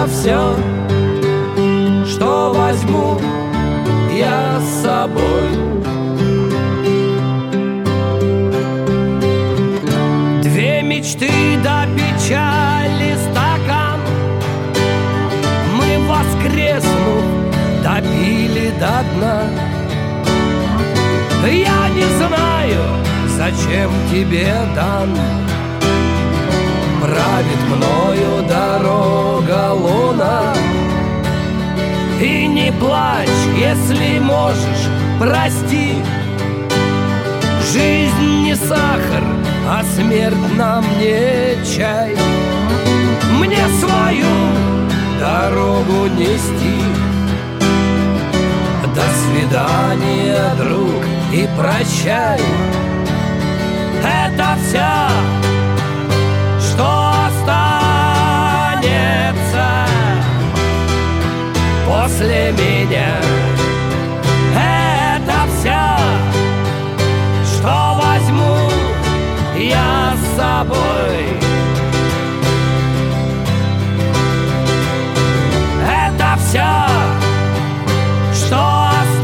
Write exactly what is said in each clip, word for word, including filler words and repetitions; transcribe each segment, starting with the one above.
Это все, что возьму я с собой. Две мечты до печали стакан мы, воскреснув, допили до дна. Я не знаю, зачем тебе дан. Правит мною дорога луна. И не плачь, если можешь, прости. Жизнь не сахар, а смерть нам не чай. Мне свою дорогу нести. До свидания, друг, и прощай. Это все, что останется после меня. Это все, что возьму я с собой. Это все, что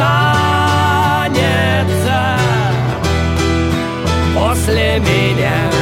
останется после меня.